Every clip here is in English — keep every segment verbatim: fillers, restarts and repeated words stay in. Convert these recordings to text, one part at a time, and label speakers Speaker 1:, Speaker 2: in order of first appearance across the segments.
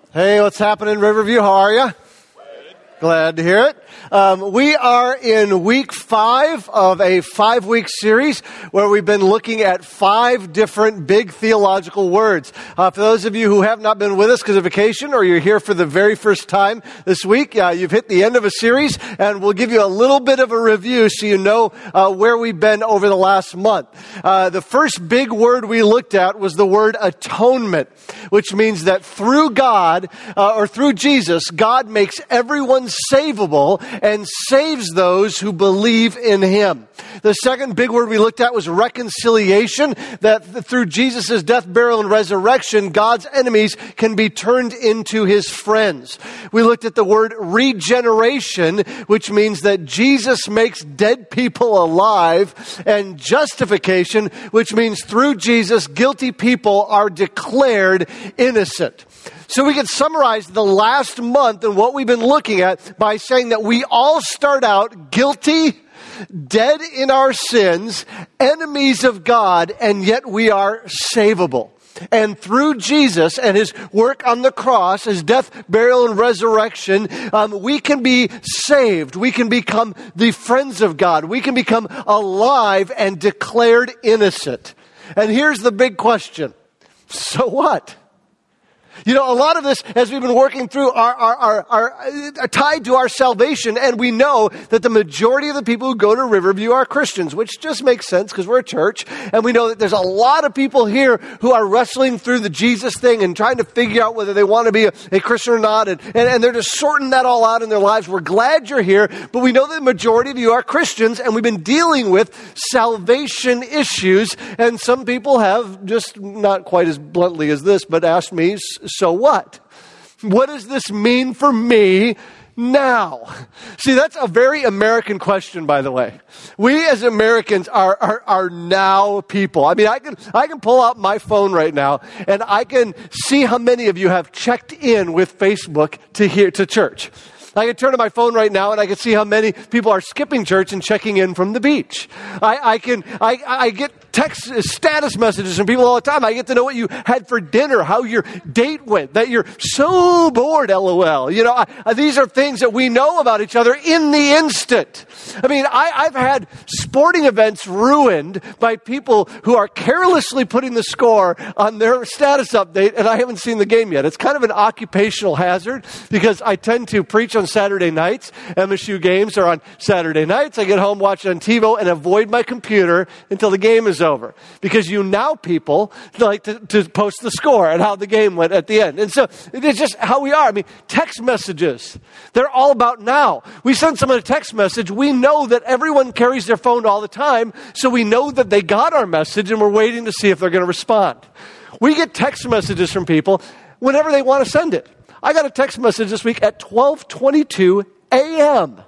Speaker 1: Hey, what's happening, Riverview? How are you? Glad to hear it. Um, we are in week five of a five-week series where we've been looking at five different big theological words. Uh, for those of you who have not been with us because of vacation or you're here for the very first time this week, uh, you've hit the end of a series, and we'll give you a little bit of a review so you know uh, where we've been over the last month. Uh, the first big word we looked at was the word atonement, which means that through God, uh, or through Jesus, God makes everyone savable and saves those who believe in Him. The second big word we looked at was reconciliation, that through Jesus' death, burial, and resurrection, God's enemies can be turned into His friends. We looked at the word regeneration, which means that Jesus makes dead people alive, and justification, which means through Jesus, guilty people are declared innocent. So we can summarize the last month and what we've been looking at by saying that we all start out guilty, dead in our sins, enemies of God, and yet we are savable. And through Jesus and His work on the cross, His death, burial, and resurrection, um, we can be saved. We can become the friends of God. We can become alive and declared innocent. And here's the big question. So what? You know, a lot of this, as we've been working through, are, are, are, are, are tied to our salvation, and we know that the majority of the people who go to Riverview are Christians, which just makes sense because we're a church, and we know that there's a lot of people here who are wrestling through the Jesus thing and trying to figure out whether they want to be a, a Christian or not, and, and, and they're just sorting that all out in their lives. We're glad you're here, but we know that the majority of you are Christians, and we've been dealing with salvation issues, and some people have, just not quite as bluntly as this, but asked me, so what? What does this mean for me now? See, that's a very American question, by the way. We as Americans are, are, are now people. I mean, I can, I can pull out my phone right now and I can see how many of you have checked in with Facebook to here, to church. I can turn to my phone right now and I can see how many people are skipping church and checking in from the beach. I, I can, I, I get text status messages from people all the time. I get to know what you had for dinner, how your date went, that you're so bored, LOL. You know, I, these are things that we know about each other in the instant. I mean, I, I've had sporting events ruined by people who are carelessly putting the score on their status update, and I haven't seen the game yet. It's kind of an occupational hazard because I tend to preach on Saturday nights. M S U games are on Saturday nights. I get home, watch on TiVo, and avoid my computer until the game is over. Because you now people like to, to post the score and how the game went at the end. And so it's just how we are. I mean, text messages, they're all about now. We send someone a text message. We know that everyone carries their phone all the time. So we know that they got our message and we're waiting to see if they're going to respond. We get text messages from people whenever they want to send it. I got a text message this week at twelve twenty-two a.m.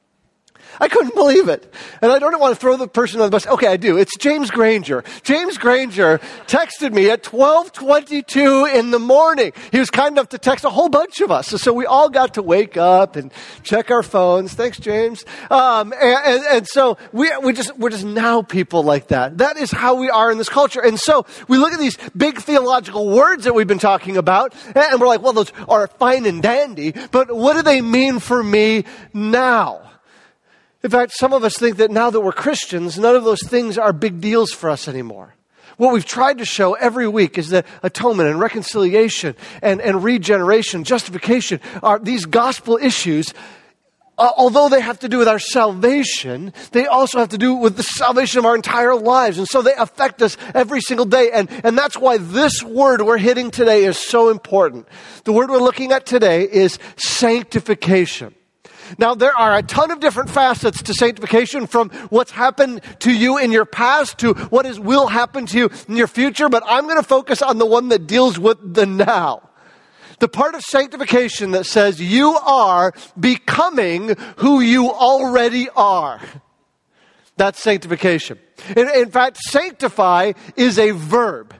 Speaker 1: I couldn't believe it. And I don't want to throw the person on the bus. Okay, I do. It's James Granger. James Granger texted me at twelve twenty-two in the morning. He was kind enough to text a whole bunch of us. So we all got to wake up and check our phones. Thanks, James. Um, and, and, and so we, we just, we're just now people like that. That is how we are in this culture. And so we look at these big theological words that we've been talking about, and we're like, well, those are fine and dandy, but what do they mean for me now? In fact, some of us think that now that we're Christians, none of those things are big deals for us anymore. What we've tried to show every week is that atonement and reconciliation and, and regeneration, justification, are these gospel issues. Uh, although they have to do with our salvation, they also have to do with the salvation of our entire lives. And so they affect us every single day. And, and that's why this word we're hitting today is so important. The word we're looking at today is sanctification. Now, there are a ton of different facets to sanctification, from what's happened to you in your past to what is will happen to you in your future, but I'm going to focus on the one that deals with the now. The part of sanctification that says you are becoming who you already are. That's sanctification. In, in fact, sanctify is a verb.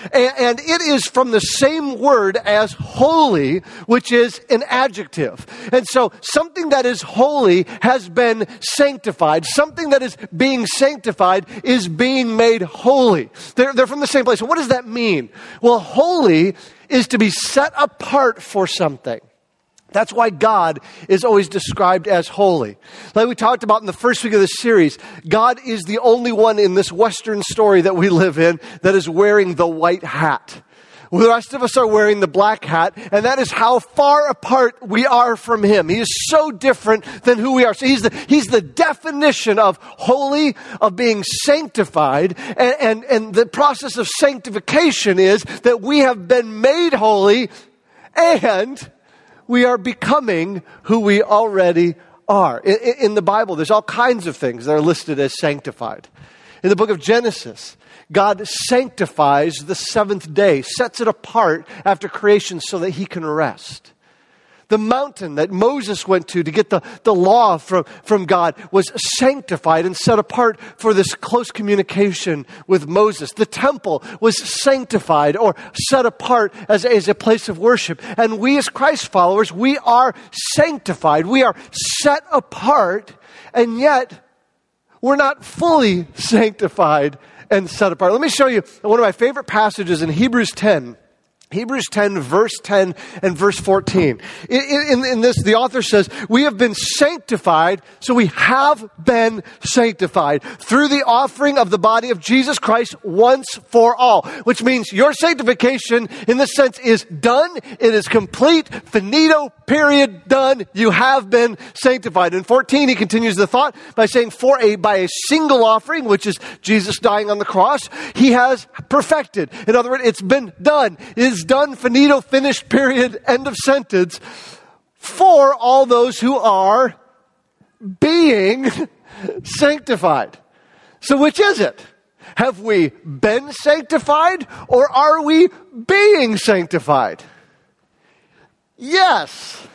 Speaker 1: And it is from the same word as holy, which is an adjective. And so something that is holy has been sanctified. Something that is being sanctified is being made holy. They're, they're from the same place. So what does that mean? Well, holy is to be set apart for something. That's why God is always described as holy. Like we talked about in the first week of this series, God is the only one in this Western story that we live in that is wearing the white hat. The rest of us are wearing the black hat, and that is how far apart we are from Him. He is so different than who we are. So He's the, he's the definition of holy, of being sanctified, and, and, and the process of sanctification is that we have been made holy, and we are becoming who we already are. In, in the Bible, there's all kinds of things that are listed as sanctified. In the book of Genesis, God sanctifies the seventh day, sets it apart after creation so that He can rest. The mountain that Moses went to to get the, the law from, from God was sanctified and set apart for this close communication with Moses. The temple was sanctified or set apart as, as a place of worship. And we as Christ followers, we are sanctified. We are set apart, and yet we're not fully sanctified and set apart. Let me show you one of my favorite passages in Hebrews ten. Hebrews ten, verse ten and verse fourteen. In, in, in this, the author says, we have been sanctified, so we have been sanctified through the offering of the body of Jesus Christ once for all. Which means your sanctification, in this sense, is done. It is complete. Finito, period, done. You have been sanctified. In fourteen, he continues the thought by saying, for a, by a single offering, which is Jesus dying on the cross, He has perfected. In other words, it's been done. It is done, finito, finished, period, end of sentence, for all those who are being sanctified. So which is it? Have we been sanctified, or are we being sanctified? Yes.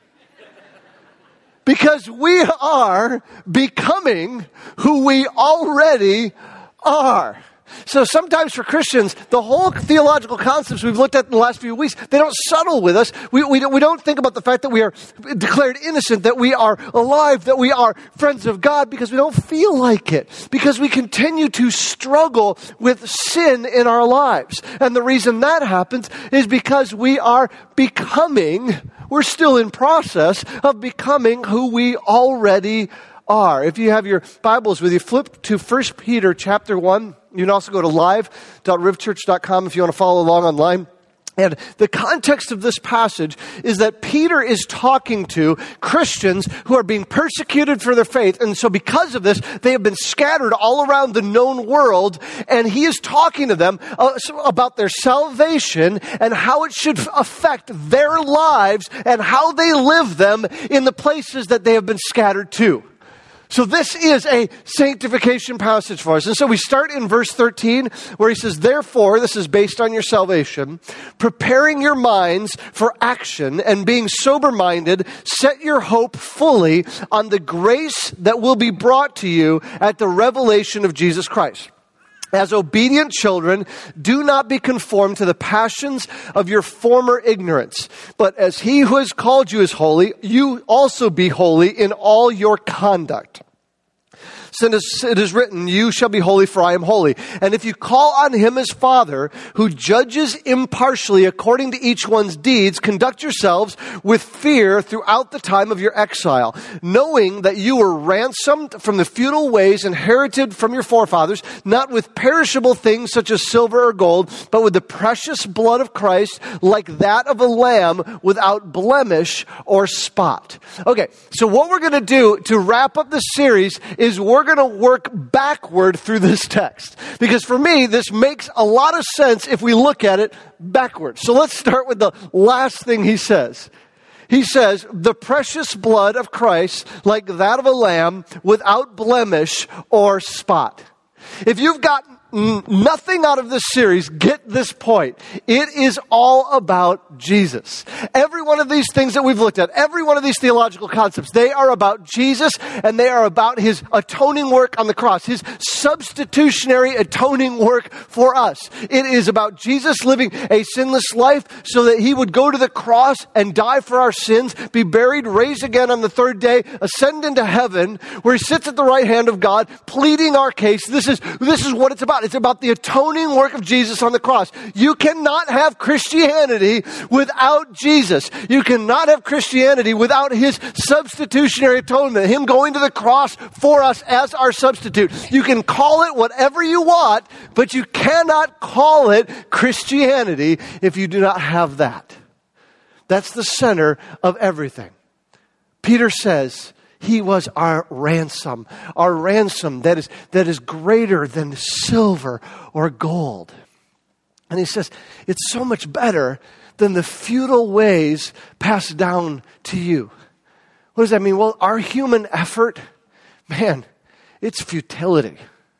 Speaker 1: Because we are becoming who we already are. So sometimes for Christians, the whole theological concepts we've looked at in the last few weeks, they don't settle with us. We, we, don't, we don't think about the fact that we are declared innocent, that we are alive, that we are friends of God, because we don't feel like it. Because we continue to struggle with sin in our lives. And the reason that happens is because we are becoming, we're still in process of becoming who we already are. If you have your Bibles with you, flip to First Peter chapter one. You can also go to live dot riv church dot com if you want to follow along online. And the context of this passage is that Peter is talking to Christians who are being persecuted for their faith. And so because of this, they have been scattered all around the known world. And he is talking to them uh, about their salvation and how it should affect their lives and how they live them in the places that they have been scattered to. So this is a sanctification passage for us. And so we start in verse thirteen where he says, therefore, this is based on your salvation, preparing your minds for action and being sober-minded, set your hope fully on the grace that will be brought to you at the revelation of Jesus Christ. As obedient children, do not be conformed to the passions of your former ignorance. But as He who has called you is holy, you also be holy in all your conduct. Since it is written, you shall be holy, for I am holy. And if you call on Him as Father, who judges impartially according to each one's deeds, conduct yourselves with fear throughout the time of your exile, knowing that you were ransomed from the futile ways inherited from your forefathers, not with perishable things such as silver or gold, but with the precious blood of Christ, like that of a lamb without blemish or spot. Okay, so what we're going to do to wrap up this series is we're We're going to work backward through this text. Because for me, this makes a lot of sense if we look at it backwards. So let's start with the last thing he says. He says, the precious blood of Christ, like that of a lamb, without blemish or spot. If you've got n- nothing out of this series, get this point. It is all about Jesus. Every one of these things that we've looked at, every one of these theological concepts, they are about Jesus, and they are about his atoning work on the cross, his substitutionary atoning work for us. It is about Jesus living a sinless life so that he would go to the cross and die for our sins, be buried, raised again on the third day, ascend into heaven, where he sits at the right hand of God, pleading our case. This is, this is what it's about. It's about the atoning work of Jesus on the cross. You cannot have Christianity without Jesus. You cannot have Christianity without his substitutionary atonement, him going to the cross for us as our substitute. You can call it whatever you want, but you cannot call it Christianity if you do not have that. That's the center of everything. Peter says he was our ransom, our ransom that is, that is greater than silver or gold. And he says it's so much better than the futile ways passed down to you. What does that mean? Well, our human effort, man, it's futility.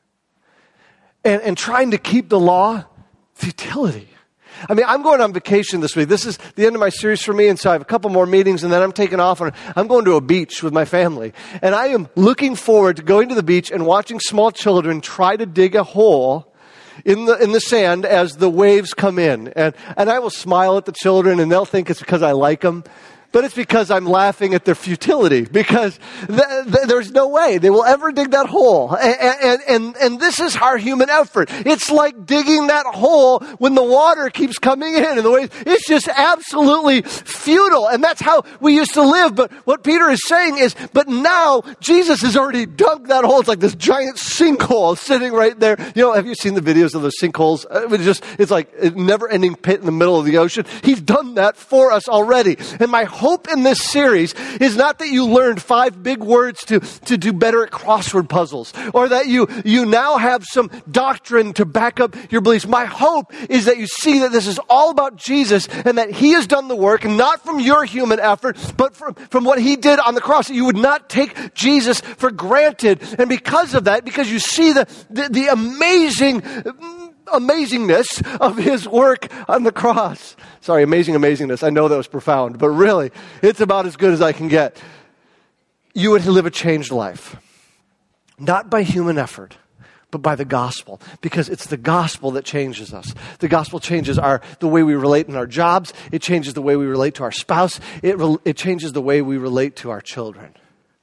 Speaker 1: And, and trying to keep the law, futility. I mean, I'm going on vacation this week. This is the end of my series for me, and so I have a couple more meetings, and then I'm taking off, and I'm going to a beach with my family. And I am looking forward to going to the beach and watching small children try to dig a hole in the in the sand as the waves come in. And, and I will smile at the children, and they'll think it's because I like them. But it's because I'm laughing at their futility, because th- th- there's no way they will ever dig that hole. And, and, and, and this is our human effort. It's like digging that hole when the water keeps coming in and the waves. It's just absolutely futile. And that's how we used to live. But what Peter is saying is, but now Jesus has already dug that hole. It's like this giant sinkhole sitting right there. You know, have you seen the videos of those sinkholes? It's just, it's like a never-ending pit in the middle of the ocean. He's done that for us already. And my hope in this series is not that you learned five big words to, to do better at crossword puzzles, or that you, you now have some doctrine to back up your beliefs. My hope is that you see that this is all about Jesus and that he has done the work, not from your human effort, but from, from what he did on the cross. That you would not take Jesus for granted. And because of that, because you see the, the, the amazing amazingness of his work on the cross. Sorry, amazing amazingness. I know that was profound, but really, it's about as good as I can get. You would live a changed life. Not by human effort, but by the gospel. Because it's the gospel that changes us. The gospel changes our the way we relate in our jobs. It changes the way we relate to our spouse. It, re, it changes the way we relate to our children.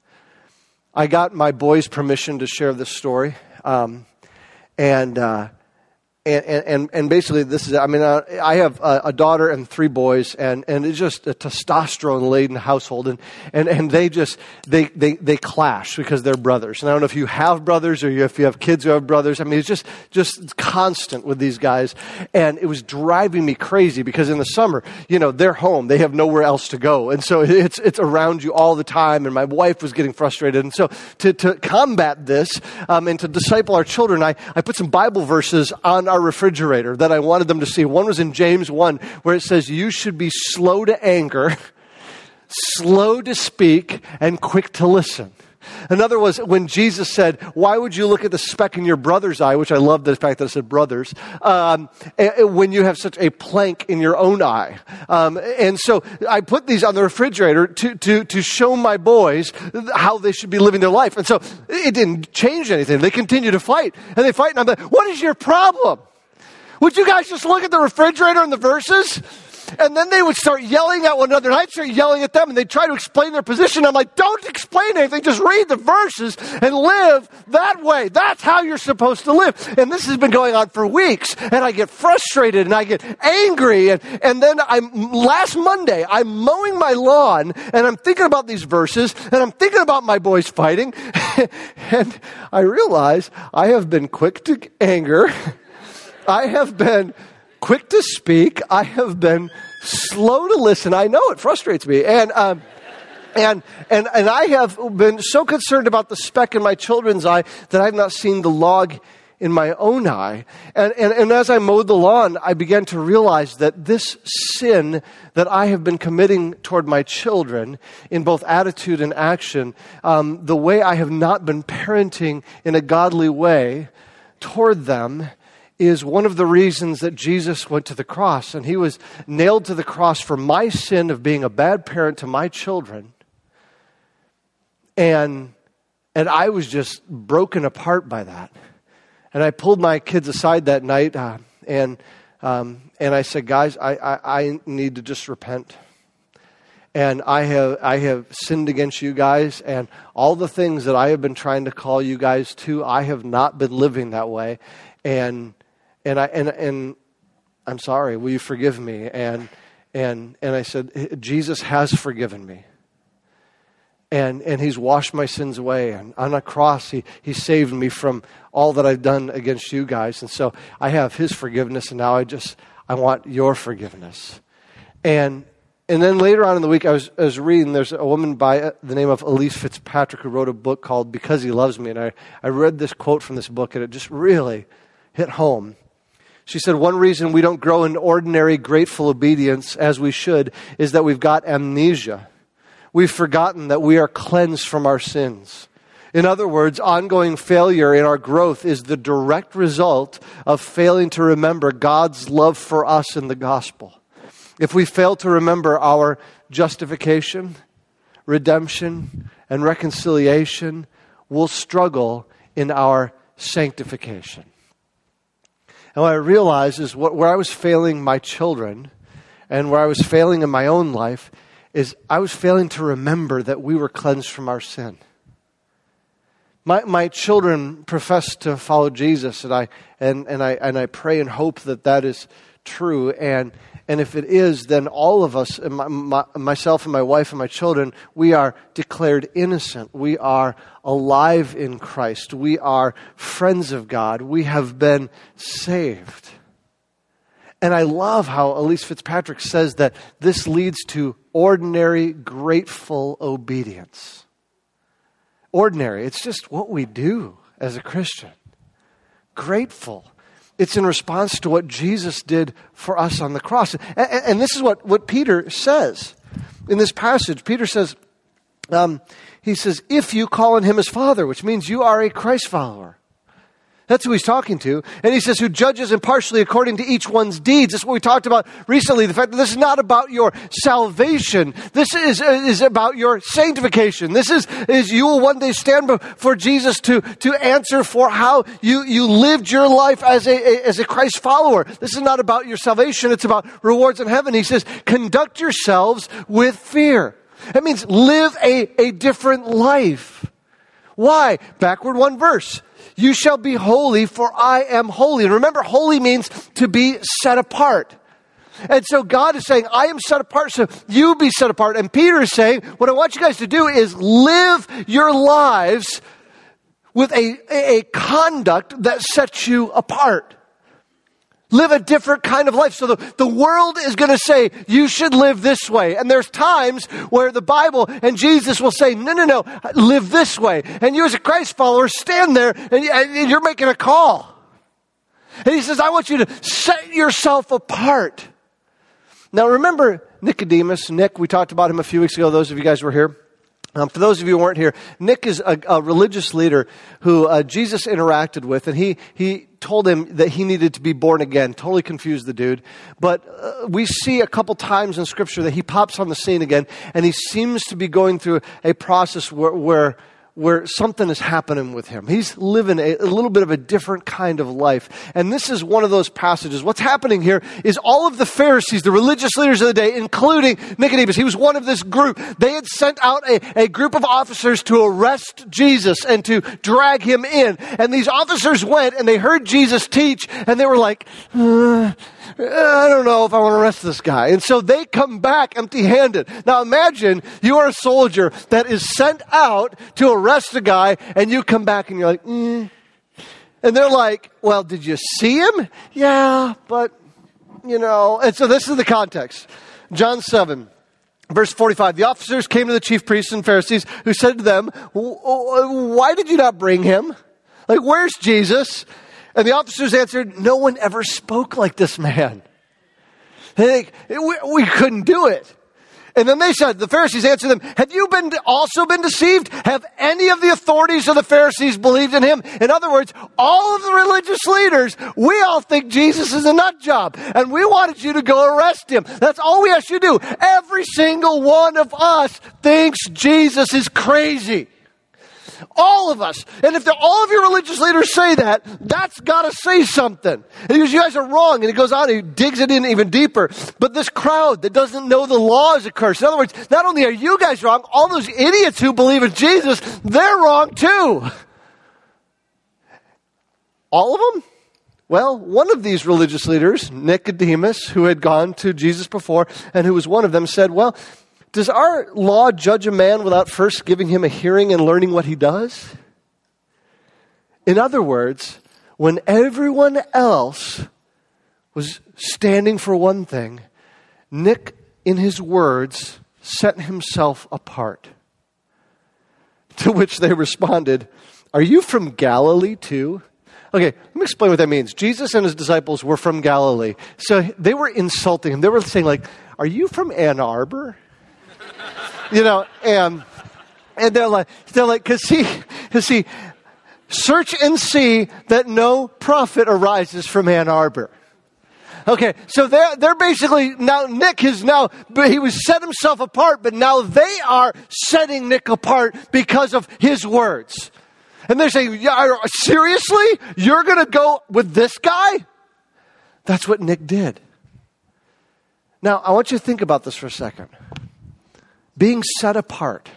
Speaker 1: I got my boys' permission to share this story. Um, and... Uh, And, and, and basically this is, I mean, uh, I have a, a daughter and three boys, and, and it's just a testosterone-laden household, and, and, and they just, they, they, they clash because they're brothers. And I don't know if you have brothers or if you have kids who have brothers. I mean, it's just, just constant with these guys. And it was driving me crazy because in the summer, you know, they're home. They have nowhere else to go. And so it's, it's around you all the time. And my wife was getting frustrated. And so to, to combat this, um, and to disciple our children, I, I put some Bible verses on our refrigerator that I wanted them to see. One was in James one, where it says, you should be slow to anger, slow to speak, and quick to listen. Another was when Jesus said, why would you look at the speck in your brother's eye, which I love the fact that it said brothers, um, when you have such a plank in your own eye. Um, and so I put these on the refrigerator to, to, to show my boys how they should be living their life. And so it didn't change anything. They continue to fight. And they fight, and I'm like, what is your problem? Would you guys just look at the refrigerator and the verses? And then they would start yelling at one another, and I'd start yelling at them, and they'd try to explain their position. I'm like, don't explain anything. Just read the verses and live that way. That's how you're supposed to live. And this has been going on for weeks, and I get frustrated, and I get angry. And, and then I'm last Monday, I'm mowing my lawn, and I'm thinking about these verses, and I'm thinking about my boys fighting. And I realize I have been quick to anger. I have been quick to speak. I have been slow to listen. I know it frustrates me. And, um, and, and, and I have been so concerned about the speck in my children's eye that I've not seen the log in my own eye. And, and, and as I mowed the lawn, I began to realize that this sin that I have been committing toward my children in both attitude and action, um, the way I have not been parenting in a godly way toward them, is one of the reasons that Jesus went to the cross. And he was nailed to the cross for my sin of being a bad parent to my children. And, and I was just broken apart by that. And I pulled my kids aside that night uh, and um, and I said, guys, I, I, I need to just repent. And I have I have sinned against you guys, and all the things that I have been trying to call you guys to, I have not been living that way. And and I and and I'm sorry, will you forgive me? And and and I said, Jesus has forgiven me. And and he's washed my sins away. And on a cross, he, he saved me from all that I've done against you guys. And so I have his forgiveness, and now I just, I want your forgiveness. And and then later on in the week, I was, I was reading, there's a woman by the name of Elyse Fitzpatrick who wrote a book called Because He Loves Me. And I, I read this quote from this book, and it just really hit home. She said, one reason we don't grow in ordinary, grateful obedience as we should is that we've got amnesia. We've forgotten that we are cleansed from our sins. In other words, ongoing failure in our growth is the direct result of failing to remember God's love for us in the gospel. If we fail to remember our justification, redemption, and reconciliation, we'll struggle in our sanctification. And what I realized is what, where I was failing my children and where I was failing in my own life is I was failing to remember that we were cleansed from our sin. My my children profess to follow Jesus, and I and, and I and I pray and hope that that is true. And and if it is, then all of us, my, my, myself and my wife and my children, we are declared innocent. We are alive in Christ. We are friends of God. We have been saved. And I love how Elyse Fitzpatrick says that this leads to ordinary, grateful obedience. Ordinary. It's just what we do as a Christian. Grateful. It's in response to what Jesus did for us on the cross. And, and, and this is what, what Peter says in this passage. Peter says, um, he says, if you call on him as Father, which means you are a Christ follower. That's who he's talking to. And he says, who judges impartially according to each one's deeds. This is what we talked about recently. The fact that this is not about your salvation. This is, is about your sanctification. This is, is you will one day stand before Jesus to, to answer for how you, you lived your life as a, a, as a Christ follower. This is not about your salvation. It's about rewards in heaven. He says, conduct yourselves with fear. That means live a, a different life. Why? Backward one verse. You shall be holy, for I am holy. And remember, holy means to be set apart. And so God is saying, I am set apart, so you be set apart. And Peter is saying, what I want you guys to do is live your lives with a, a, a conduct that sets you apart. Live a different kind of life. So the, the world is going to say, you should live this way. And there's times where the Bible and Jesus will say, no, no, no, live this way. And you as a Christ follower stand there and, and you're making a call. And he says, I want you to set yourself apart. Now remember Nicodemus. Nick, we talked about him a few weeks ago, those of you guys who were here. Um, for those of you who weren't here, Nick is a, a religious leader who uh, Jesus interacted with, and he he told him that he needed to be born again. Totally confused the dude. But uh, we see a couple times in Scripture that he pops on the scene again, and he seems to be going through a process where where, where something is happening with him. He's living a, a little bit of a different kind of life. And this is one of those passages. What's happening here is all of the Pharisees, the religious leaders of the day, including Nicodemus, he was one of this group. They had sent out a, a group of officers to arrest Jesus and to drag him in. And these officers went and they heard Jesus teach and they were like, uh, I don't know if I want to arrest this guy. And so they come back empty-handed. Now imagine you are a soldier that is sent out to arrest a guy and you come back and you're like, mm. And they're like, well, did you see him? Yeah, but, you know. And so this is the context. John seven, verse forty-five. The officers came to the chief priests and Pharisees who said to them, why did you not bring him? Like, where's Jesus? And the officers answered, no one ever spoke like this man. They think, we, we couldn't do it. And then they said, the Pharisees answered them, have you been also been deceived? Have any of the authorities of the Pharisees believed in him? In other words, all of the religious leaders, we all think Jesus is a nut job. And we wanted you to go arrest him. That's all we asked you to do. Every single one of us thinks Jesus is crazy. All of us. And if all of your religious leaders say that, that's got to say something. And he goes, you guys are wrong. And he goes on, he digs it in even deeper. But this crowd that doesn't know the law is accursed. In other words, not only are you guys wrong, all those idiots who believe in Jesus, they're wrong too. All of them? Well, one of these religious leaders, Nicodemus, who had gone to Jesus before, and who was one of them, said, well, does our law judge a man without first giving him a hearing and learning what he does? In other words, when everyone else was standing for one thing, Nick, in his words, set himself apart. To which they responded, are you from Galilee too? Okay, let me explain what that means. Jesus and his disciples were from Galilee. So they were insulting him. They were saying like, are you from Ann Arbor? You know, and and they're like, they're like, because he, because he, search and see that no prophet arises from Ann Arbor. Okay, so they're they're basically now Nick has now he was set himself apart, but now they are setting Nick apart because of his words, and they're saying, yeah, seriously, you're going to go with this guy? That's what Nick did. Now I want you to think about this for a second. Being set apart.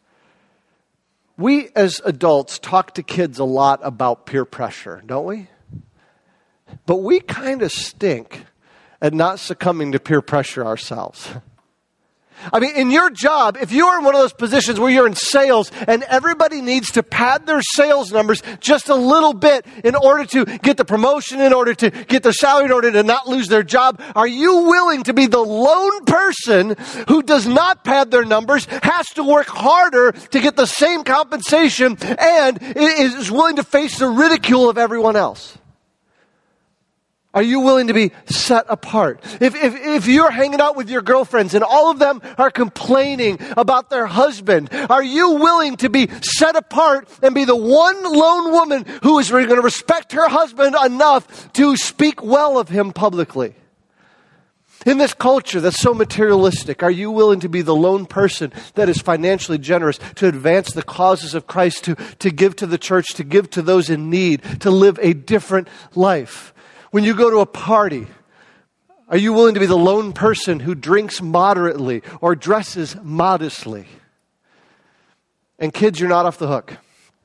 Speaker 1: We as adults talk to kids a lot about peer pressure, don't we? But we kind of stink at not succumbing to peer pressure ourselves. I mean, in your job, if you're in one of those positions where you're in sales and everybody needs to pad their sales numbers just a little bit in order to get the promotion, in order to get their salary, in order to not lose their job, are you willing to be the lone person who does not pad their numbers, has to work harder to get the same compensation, and is willing to face the ridicule of everyone else? Are you willing to be set apart? If, if, if you're hanging out with your girlfriends and all of them are complaining about their husband, are you willing to be set apart and be the one lone woman who is going to respect her husband enough to speak well of him publicly? In this culture that's so materialistic, are you willing to be the lone person that is financially generous to advance the causes of Christ, to, to give to the church, to give to those in need, to live a different life? When you go to a party, are you willing to be the lone person who drinks moderately or dresses modestly? And kids, you're not off the hook.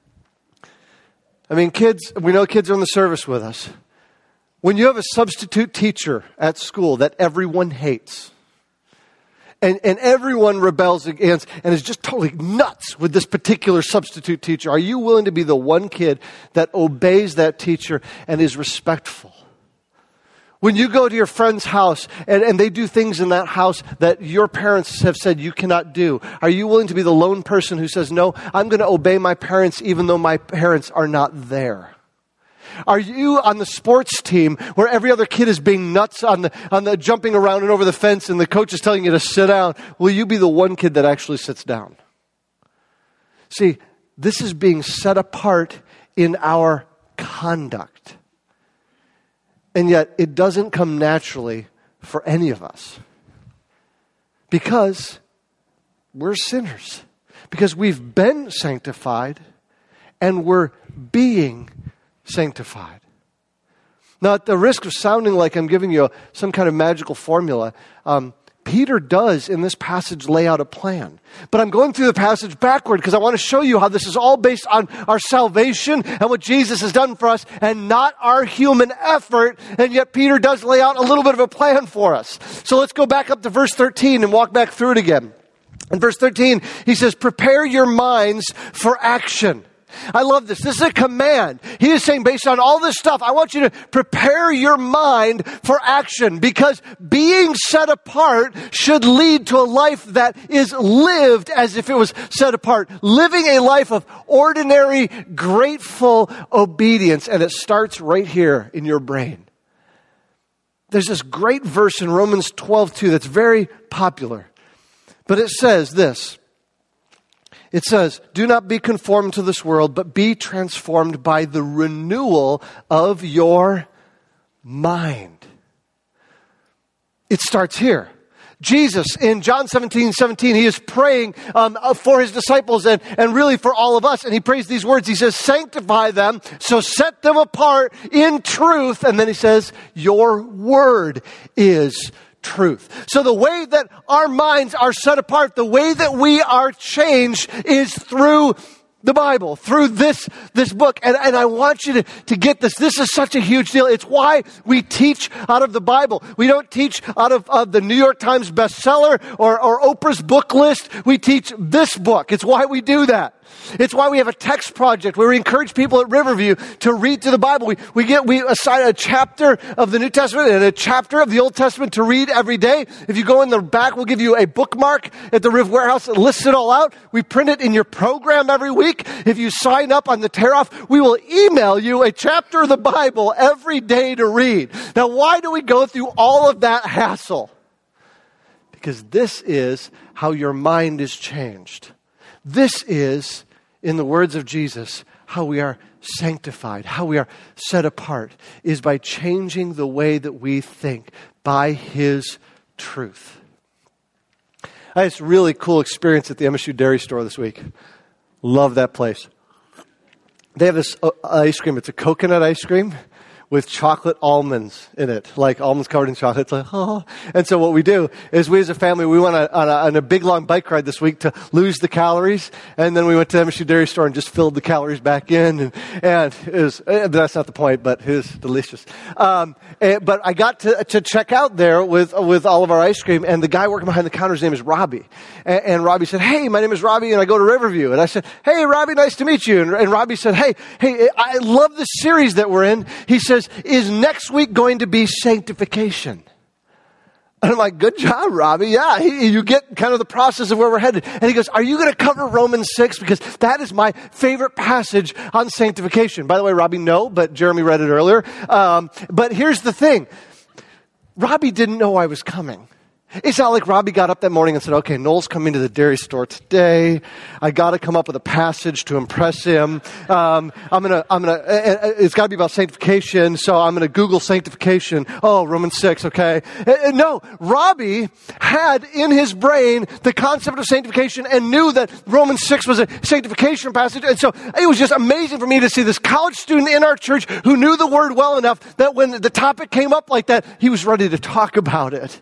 Speaker 1: I mean, kids, we know kids are in the service with us. When you have a substitute teacher at school that everyone hates, and, and everyone rebels against and is just totally nuts with this particular substitute teacher, are you willing to be the one kid that obeys that teacher and is respectful? When you go to your friend's house and, and they do things in that house that your parents have said you cannot do, are you willing to be the lone person who says, no, I'm going to obey my parents even though my parents are not there? Are you on the sports team where every other kid is being nuts on the, on the jumping around and over the fence and the coach is telling you to sit down? Will you be the one kid that actually sits down? See, this is being set apart in our conduct. And yet, it doesn't come naturally for any of us. Because we're sinners. Because we've been sanctified and we're being sanctified. Now, at the risk of sounding like I'm giving you some kind of magical formula, um, Peter does in this passage lay out a plan. But I'm going through the passage backward because I want to show you how this is all based on our salvation and what Jesus has done for us and not our human effort. And yet Peter does lay out a little bit of a plan for us. So let's go back up to verse thirteen and walk back through it again. In verse thirteen, he says, prepare your minds for action. I love this. This is a command. He is saying, based on all this stuff, I want you to prepare your mind for action, because being set apart should lead to a life that is lived as if it was set apart. Living a life of ordinary, grateful obedience. And it starts right here in your brain. There's this great verse in Romans twelve two that's very popular. But it says this. It says, do not be conformed to this world, but be transformed by the renewal of your mind. It starts here. Jesus, in John seventeen, seventeen, he is praying um, for his disciples and, and really for all of us. And he prays these words. He says, sanctify them, so set them apart in truth. And then he says, your word is truth. So the way that our minds are set apart, the way that we are changed is through the Bible, through this, this book. And, and I want you to, to get this. This is such a huge deal. It's why we teach out of the Bible. We don't teach out of, of the New York Times bestseller or, or Oprah's book list. We teach this book. It's why we do that. It's why we have a text project where we encourage people at Riverview to read through the Bible. We, we get, we assign a chapter of the New Testament and a chapter of the Old Testament to read every day. If you go in the back, we'll give you a bookmark at the Riv Warehouse that lists it all out. We print it in your program every week. If you sign up on the Tear Off, we will email you a chapter of the Bible every day to read. Now, why do we go through all of that hassle? Because this is how your mind is changed. This is, in the words of Jesus, how we are sanctified, how we are set apart, is by changing the way that we think by his truth. I had this really cool experience at the M S U Dairy Store this week. Love that place. They have this uh, ice cream. It's a coconut ice cream with chocolate almonds in it, like almonds covered in chocolate. It's like, oh. And so what we do is we as a family, we went on a, on, a, on a big long bike ride this week to lose the calories. And then we went to M S U Dairy Store and just filled the calories back in. And, and it was, that's not the point, but it was delicious. Um, and, but I got to, to check out there with, with all of our ice cream. And the guy working behind the counter, his name is Robbie. And, and Robbie said, hey, my name is Robbie and I go to Riverview. And I said, hey, Robbie, nice to meet you. And, and Robbie said, hey, hey, I love this series that we're in. He says, is next week going to be sanctification? And I'm like, good job, Robbie. Yeah, he, you get kind of the process of where we're headed. And he goes, are you going to cover Romans six? Because that is my favorite passage on sanctification. By the way, Robbie, no, but Jeremy read it earlier. Um, but here's the thing. Robbie didn't know I was coming. It's not like Robbie got up that morning and said, okay, Noel's coming to the dairy store today. I got to come up with a passage to impress him. Um, I'm going to, I'm going to, it's got to be about sanctification. So I'm going to Google sanctification. Oh, Romans six. Okay. And no, Robbie had in his brain the concept of sanctification and knew that Romans six was a sanctification passage. And so it was just amazing for me to see this college student in our church who knew the word well enough that when the topic came up like that, he was ready to talk about it.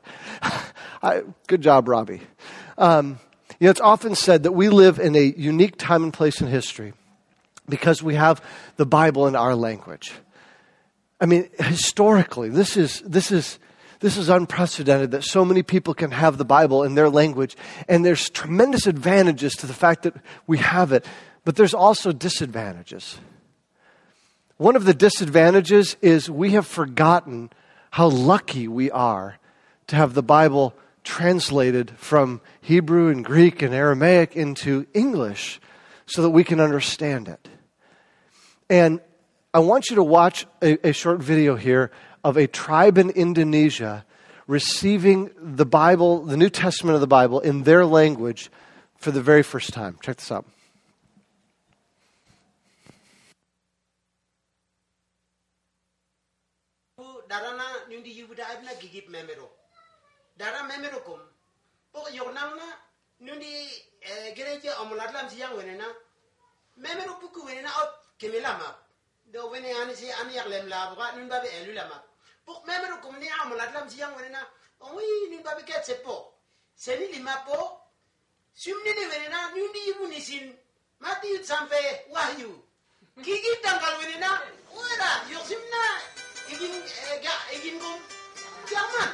Speaker 1: I, good job, Robbie. Um, you know, it's often said that we live in a unique time and place in history because we have the Bible in our language. I mean, historically, this is this is this is unprecedented that so many people can have the Bible in their language, and there's tremendous advantages to the fact that we have it, but there's also disadvantages. One of the disadvantages is we have forgotten how lucky we are to have the Bible translated from Hebrew and Greek and Aramaic into English so that we can understand it. And I want you to watch a, a short video here of a tribe in Indonesia receiving the Bible, the New Testament of the Bible, in their language for the very first time. Check this out.
Speaker 2: Dara memerokum pok yornalna nundi gereja omulatlam siyang wenena memero puku wenena out kemelama do wene ani si ani yaklem la buka nun babe elulama pok memerokum ni omulatlam siyang wenena oi nun babe ket sepo seni lima po sumni ni wenena nundi munisin mati sampe wahyu kiki tanggal wenena ora yosimna igin ga igin gum jangan.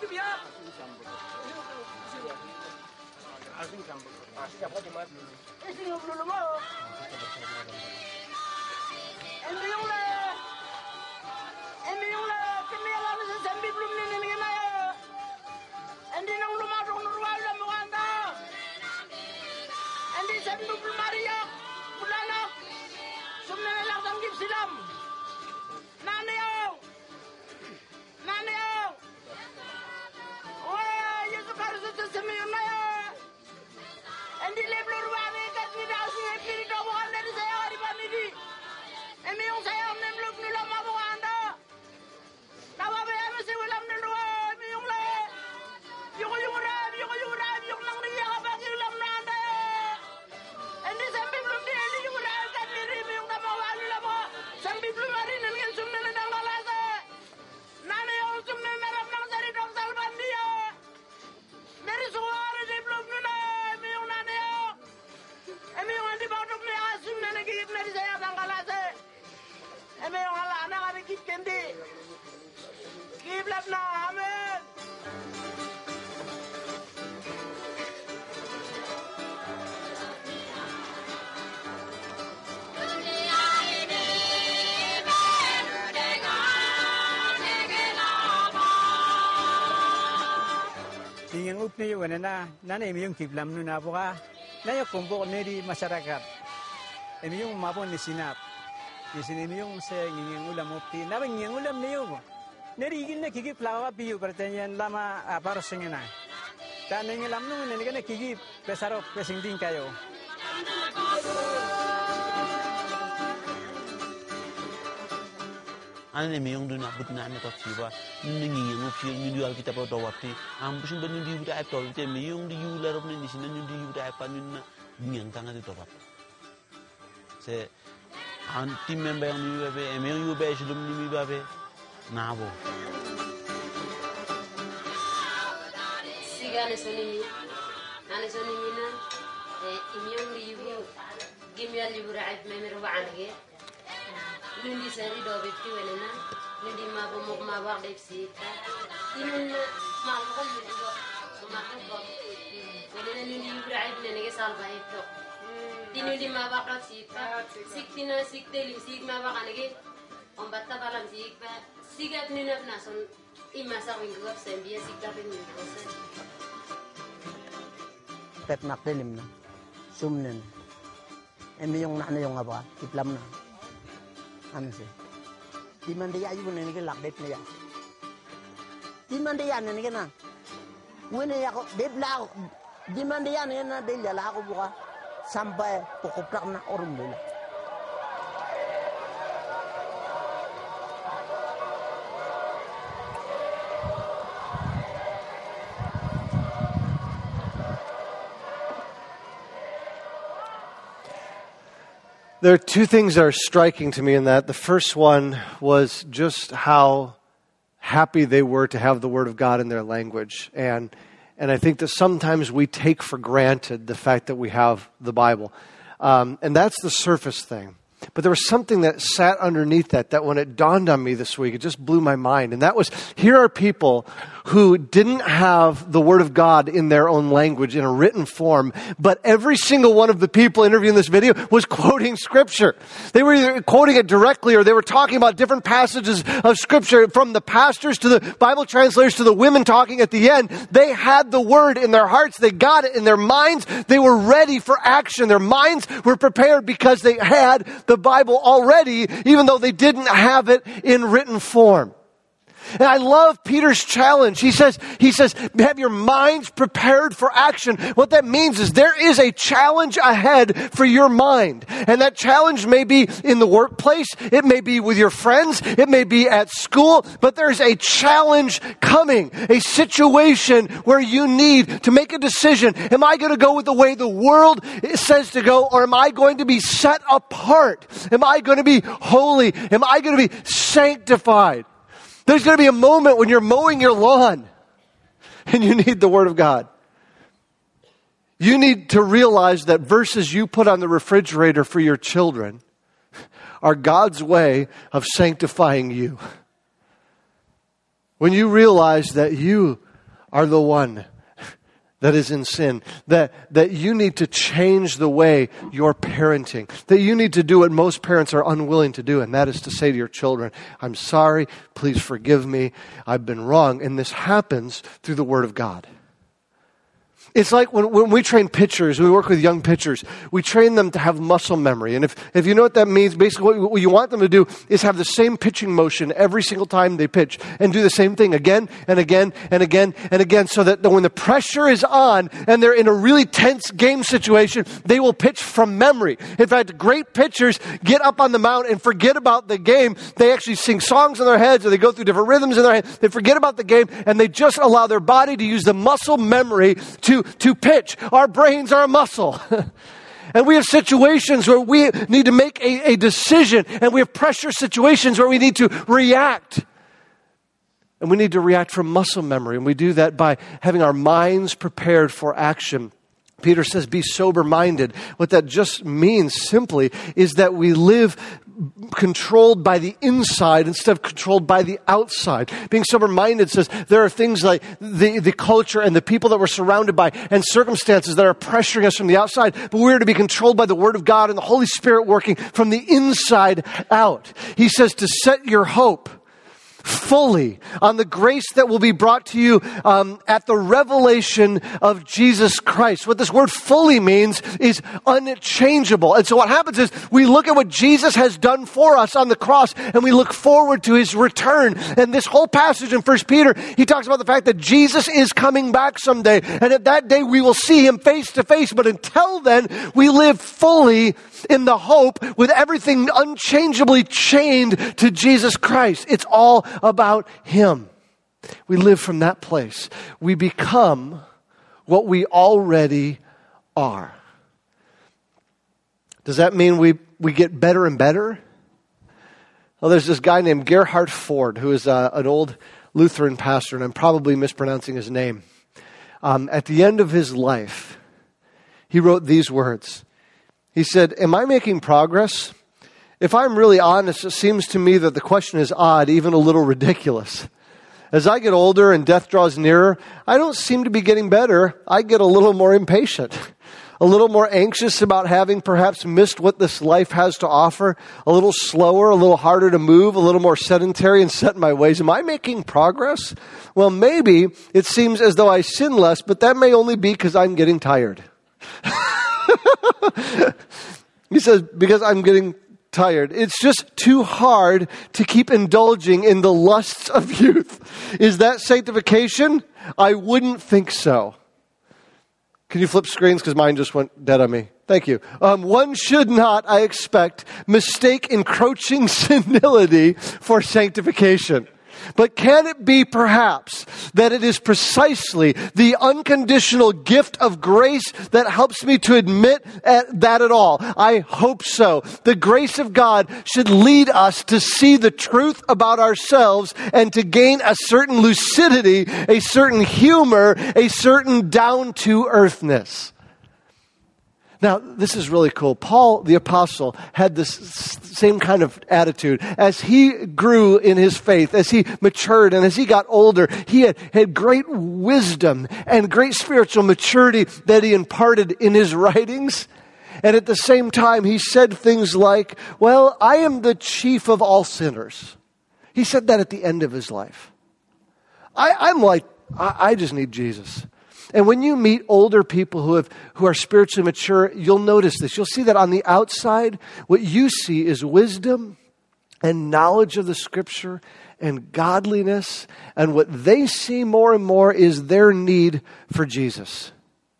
Speaker 3: Ingin upni wenena nana emiyong kiblam nuna buka naya kumpok neri masyarakat emiyong mapon ni sinap di sini emiyong se ingin ulam upti nabe ingin ulam niyo neri igil na kiki plawa piu pertanyaan lama apa rasanya dan ingin lam nu neni kana kiki pesaro pesingding kayo
Speaker 4: ane me yung duna but na me to fiwa ni ngi ngi fi ni dual kita pro dawati am busin ben ndi buta ay tol te me yung di yu la rob ni sin ni di buta ay pan ni ngi tanga di to pap se an team member yang ni be me yu be jlum ni mi ba be na bo
Speaker 5: sigane sonimi ane sonimi na e imyon di yu gimya libura ay me ro ange Lundi sari do beti wenena lundi ma bo mo ma ba dek sita inun ma ko ko lundi do so ma ko bo wenena lundi ibrahim ne ne sal ba ito tinundi ma ba ka sita siktina sikteli sik ma ba kanege on batta balam sik ba sigat ni na na son ima sa wingo sembia sikta ben ni ko se
Speaker 6: pet nak delim na sumnen emi yung na yung aba itlam na ano sih? Di mana dia ayu ni ke lak dep ni ya? Di mana dia ni ke na? Wene ya ko dep la di mana dia ni na del ya la ko buka sampai pokok prak na orum dulu.
Speaker 1: There are two things that are striking to me in that. The first one was just how happy they were to have the Word of God in their language. And and I think that sometimes we take for granted the fact that we have the Bible. Um, and that's the surface thing. But there was something that sat underneath that, that when it dawned on me this week, it just blew my mind. And that was, here are people who didn't have the Word of God in their own language, in a written form, but every single one of the people interviewing this video was quoting Scripture. They were either quoting it directly or they were talking about different passages of Scripture, from the pastors to the Bible translators to the women talking at the end. They had the Word in their hearts. They got it in their minds. They were ready for action. Their minds were prepared because they had the Bible already, even though they didn't have it in written form. And I love Peter's challenge. He says, he says, have your minds prepared for action. What that means is there is a challenge ahead for your mind. And that challenge may be in the workplace. It may be with your friends. It may be at school. But there's a challenge coming, a situation where you need to make a decision. Am I going to go with the way the world says to go, or am I going to be set apart? Am I going to be holy? Am I going to be sanctified? There's going to be a moment when you're mowing your lawn and you need the Word of God. You need to realize that verses you put on the refrigerator for your children are God's way of sanctifying you. When you realize that you are the one that is in sin, that, that you need to change the way you're parenting, that you need to do what most parents are unwilling to do, and that is to say to your children, I'm sorry, please forgive me, I've been wrong. And this happens through the Word of God. It's like when, when we train pitchers, we work with young pitchers, we train them to have muscle memory. And if, if you know what that means, basically what, what you want them to do is have the same pitching motion every single time they pitch and do the same thing again and again and again and again, so that when the pressure is on and they're in a really tense game situation, they will pitch from memory. In fact, great pitchers get up on the mound and forget about the game. They actually sing songs in their heads, or they go through different rhythms in their head. They forget about the game, and they just allow their body to use the muscle memory to to pitch. Our brains are a muscle. And we have situations where we need to make a, a decision, and we have pressure situations where we need to react. And we need to react from muscle memory, and we do that by having our minds prepared for action. Peter says, be sober-minded. What that just means simply is that we live controlled by the inside instead of controlled by the outside. Being sober-minded says there are things like the, the culture and the people that we're surrounded by and circumstances that are pressuring us from the outside, but we're to be controlled by the Word of God and the Holy Spirit working from the inside out. He says to set your hope fully on the grace that will be brought to you um, at the revelation of Jesus Christ. What this word fully means is unchangeable. And so what happens is we look at what Jesus has done for us on the cross, and we look forward to his return. And this whole passage in First Peter, he talks about the fact that Jesus is coming back someday, and at that day we will see him face to face. But until then, we live fully in the hope with everything unchangeably chained to Jesus Christ. It's all about him. We live from that place. We become what we already are. Does that mean we, we get better and better? Well, there's this guy named Gerhard Ford, who is uh, an old Lutheran pastor, and I'm probably mispronouncing his name. Um, at the end of his life, he wrote these words. He said, am I making progress? If I'm really honest, it seems to me that the question is odd, even a little ridiculous. As I get older and death draws nearer, I don't seem to be getting better. I get a little more impatient, a little more anxious about having perhaps missed what this life has to offer, a little slower, a little harder to move, a little more sedentary and set in my ways. Am I making progress? Well, maybe it seems as though I sin less, but that may only be because I'm getting tired. He says, because I'm getting tired. It's just too hard to keep indulging in the lusts of youth. Is that sanctification? I wouldn't think so. Can you flip screens? Because mine just went dead on me. Thank you. Um, one should not, I expect, mistake encroaching senility for sanctification. But can it be perhaps that it is precisely the unconditional gift of grace that helps me to admit at that at all? I hope so. The grace of God should lead us to see the truth about ourselves and to gain a certain lucidity, a certain humor, a certain down-to-earthness. Now, this is really cool. Paul, the apostle, had this same kind of attitude. As he grew in his faith, as he matured, and as he got older, he had, had great wisdom and great spiritual maturity that he imparted in his writings. And at the same time, he said things like, well, I am the chief of all sinners. He said that at the end of his life. I, I'm like, I, I just need Jesus. And when you meet older people who have who are spiritually mature, you'll notice this. You'll see that on the outside, what you see is wisdom and knowledge of the Scripture and godliness. And what they see more and more is their need for Jesus.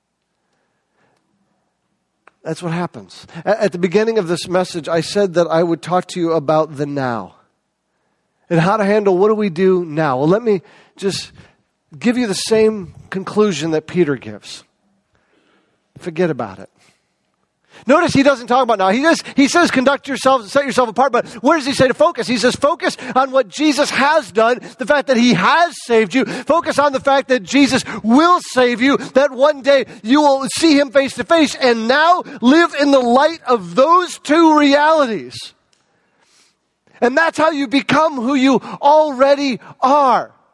Speaker 1: That's what happens. At the beginning of this message, I said that I would talk to you about the now. And how to handle what do we do now. Well, let me just give you the same conclusion that Peter gives. Forget about it. Notice he doesn't talk about now. He says, he says conduct yourself, set yourself apart, but where does he say to focus? He says focus on what Jesus has done, the fact that he has saved you. Focus on the fact that Jesus will save you, that one day you will see him face to face, and now live in the light of those two realities. And that's how you become who you already are.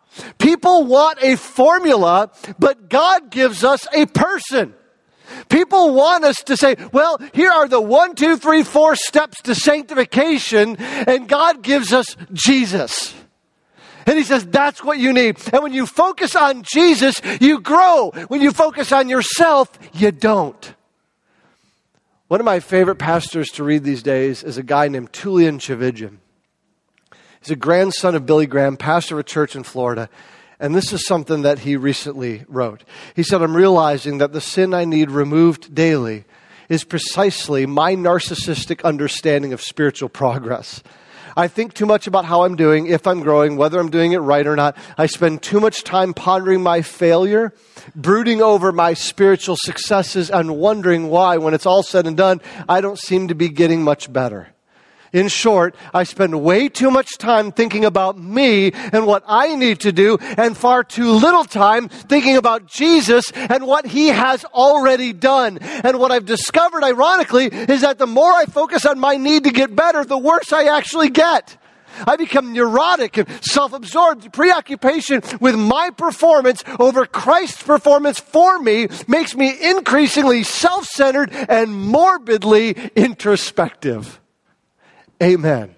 Speaker 1: People want a formula, but God gives us a person. People want us to say, well, here are the one, two, three, four steps to sanctification, and God gives us Jesus. And he says, that's what you need. And when you focus on Jesus, you grow. When you focus on yourself, you don't. One of my favorite pastors to read these days is a guy named Tullian Tchividjian. He's a grandson of Billy Graham, pastor of a church in Florida. And this is something that he recently wrote. He said, I'm realizing that the sin I need removed daily is precisely my narcissistic understanding of spiritual progress. I think too much about how I'm doing, if I'm growing, whether I'm doing it right or not. I spend too much time pondering my failure, brooding over my spiritual successes, and wondering why, when it's all said and done, I don't seem to be getting much better. In short, I spend way too much time thinking about me and what I need to do, and far too little time thinking about Jesus and what he has already done. And what I've discovered, ironically, is that the more I focus on my need to get better, the worse I actually get. I become neurotic and self-absorbed. Preoccupation with my performance over Christ's performance for me makes me increasingly self-centered and morbidly introspective. Amen.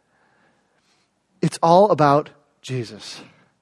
Speaker 1: It's all about Jesus.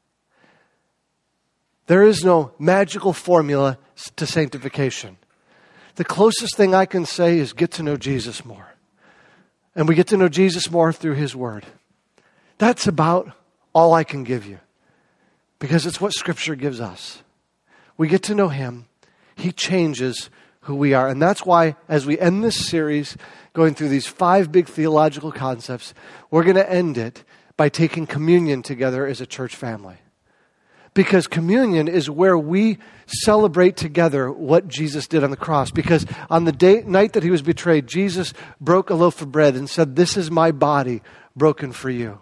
Speaker 1: There is no magical formula to sanctification. The closest thing I can say is get to know Jesus more. And we get to know Jesus more through his word. That's about all I can give you, because it's what Scripture gives us. We get to know him. He changes who we are. And that's why, as we end this series, going through these five big theological concepts, we're going to end it by taking communion together as a church family. Because communion is where we celebrate together what Jesus did on the cross. Because on the day, night that he was betrayed, Jesus broke a loaf of bread and said, "This is my body broken for you."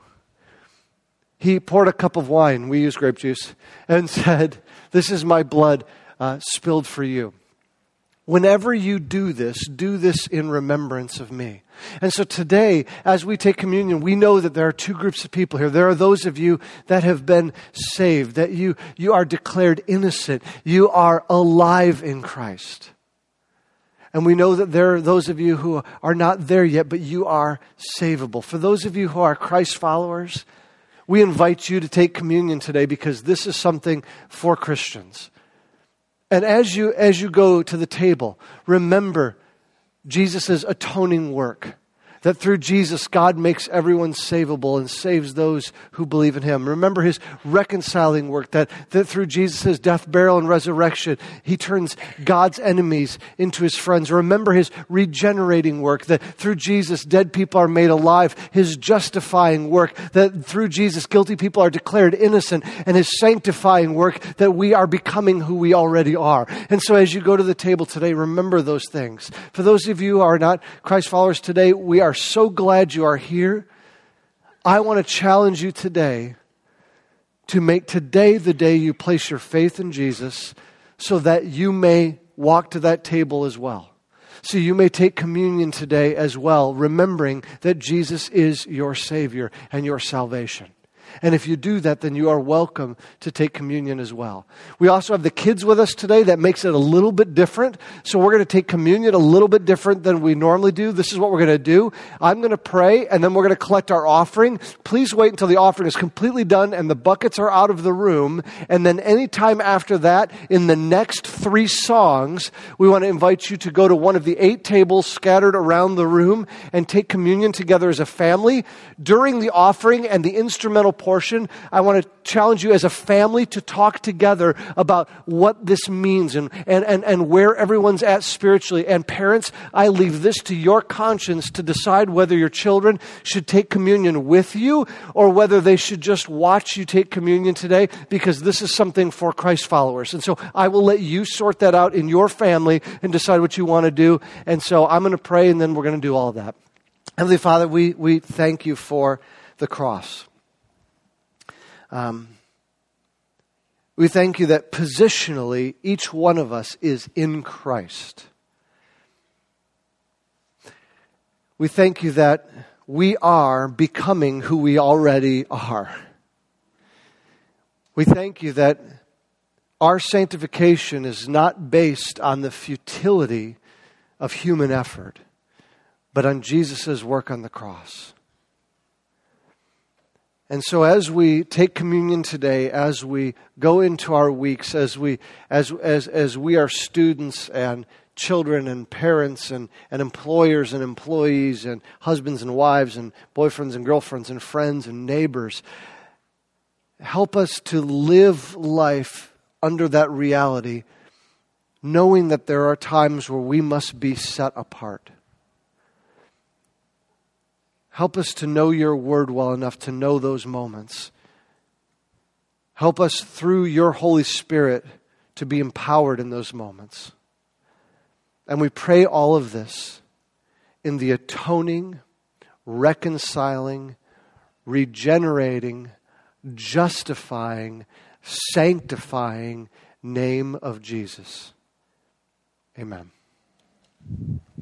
Speaker 1: He poured a cup of wine, we use grape juice, and said, "This is my blood uh, spilled for you." Whenever you do this, do this in remembrance of me. And so today, as we take communion, we know that there are two groups of people here. There are those of you that have been saved, that you, you are declared innocent. You are alive in Christ. And we know that there are those of you who are not there yet, but you are savable. For those of you who are Christ followers, we invite you to take communion today, because this is something for Christians. And as you as you go to the table, remember Jesus' atoning work. That through Jesus, God makes everyone savable and saves those who believe in him. Remember his reconciling work, that, that through Jesus' death, burial, and resurrection, he turns God's enemies into his friends. Remember his regenerating work, that through Jesus, dead people are made alive. His justifying work, that through Jesus, guilty people are declared innocent. And his sanctifying work, that we are becoming who we already are. And so as you go to the table today, remember those things. For those of you who are not Christ followers today, we are so glad you are here. I want to challenge you today to make today the day you place your faith in Jesus, so that you may walk to that table as well. So you may take communion today as well, remembering that Jesus is your Savior and your salvation. And if you do that, then you are welcome to take communion as well. We also have the kids with us today. That makes it a little bit different. So we're going to take communion a little bit different than we normally do. This is what we're going to do. I'm going to pray, and then we're going to collect our offering. Please wait until the offering is completely done and the buckets are out of the room. And then anytime after that, in the next three songs, we want to invite you to go to one of the eight tables scattered around the room and take communion together as a family. During the offering and the instrumental portion, I want to challenge you as a family to talk together about what this means and, and, and, and where everyone's at spiritually. And parents, I leave this to your conscience to decide whether your children should take communion with you or whether they should just watch you take communion today, because this is something for Christ followers. And so I will let you sort that out in your family and decide what you want to do. And so I'm going to pray, and then we're going to do all of that. Heavenly Father, we, we thank you for the cross. Um, we thank you that positionally, each one of us is in Christ. We thank you that we are becoming who we already are. We thank you that our sanctification is not based on the futility of human effort, but on Jesus' work on the cross. And so as we take communion today, as we go into our weeks, as we as as as we are students and children and parents and, and employers and employees and husbands and wives and boyfriends and girlfriends and friends and neighbors, help us to live life under that reality, knowing that there are times where we must be set apart. Help us to know your word well enough to know those moments. Help us through your Holy Spirit to be empowered in those moments. And we pray all of this in the atoning, reconciling, regenerating, justifying, sanctifying name of Jesus. Amen.